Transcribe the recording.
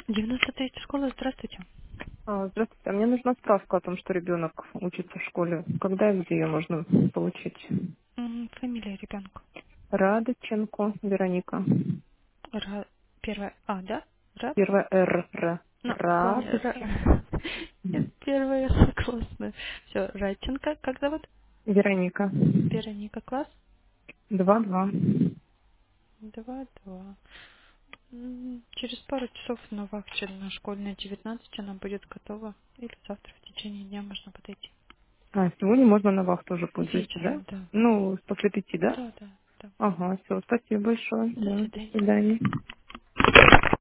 93-я школа, здравствуйте. Здравствуйте. Мне нужна справка о том, что ребенок учится в школе. Когда и где ее можно получить? Фамилия ребенка. Радоченко Вероника. Первая А, да? Рад? Первая Ну, помню. Радоченко. Нет, первая согласна. Все, Радченко, как зовут? Вероника. Вероника, класс? 2-2. 2-2. Через пару часов на вахте на школьной 19 она будет готова. Или завтра в течение дня можно подойти. Сегодня можно на вахту уже будет зайти, да? Вечером, да. Ну, после 5, да? Да, да, да. Ага, все, спасибо большое. До Да, до свидания. свидания.